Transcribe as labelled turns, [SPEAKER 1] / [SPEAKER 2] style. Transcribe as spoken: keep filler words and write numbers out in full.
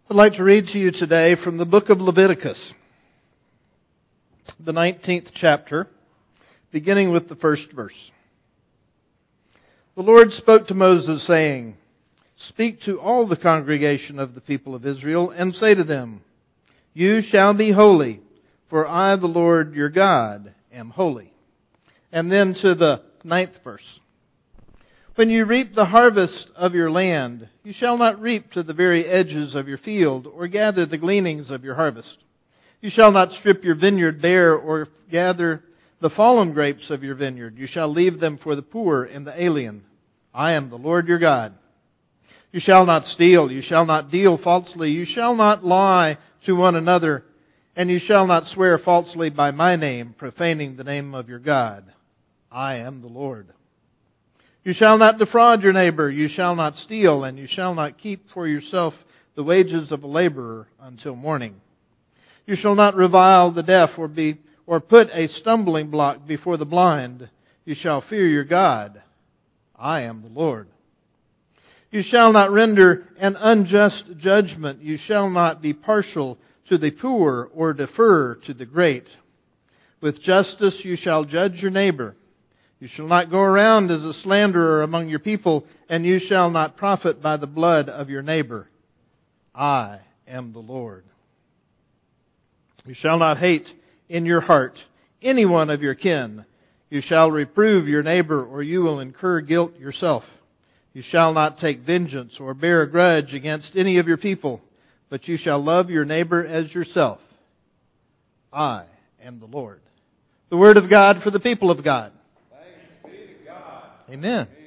[SPEAKER 1] I'd like to read to you today from the book of Leviticus, the nineteenth chapter, beginning with the first verse. The Lord spoke to Moses, saying, "Speak to all the congregation of the people of Israel, and say to them, You shall be holy, for I, the Lord your God, am holy." And then to the ninth verse. When you reap the harvest of your land, you shall not reap to the very edges of your field, or gather the gleanings of your harvest. You shall not strip your vineyard bare, or gather the fallen grapes of your vineyard. You shall leave them for the poor and the alien. I am the Lord your God. You shall not steal. You shall not deal falsely. You shall not lie to one another. And you shall not swear falsely by my name, profaning the name of your God. I am the Lord. You shall not defraud your neighbor. You shall not steal. And you shall not keep for yourself the wages of a laborer until morning. You shall not revile the deaf or be or put a stumbling block before the blind. You shall fear your God. I am the Lord. You shall not render an unjust judgment. You shall not be partial to the poor or defer to the great. With justice you shall judge your neighbor. You shall not go around as a slanderer among your people, and you shall not profit by the blood of your neighbor. I am the Lord. You shall not hate in your heart any one of your kin. You shall reprove your neighbor, or you will incur guilt yourself. You shall not take vengeance or bear a grudge against any of your people, but you shall love your neighbor as yourself. I am the Lord. The word of God for the people of God.
[SPEAKER 2] Thanks be to God.
[SPEAKER 1] Amen.
[SPEAKER 2] Amen.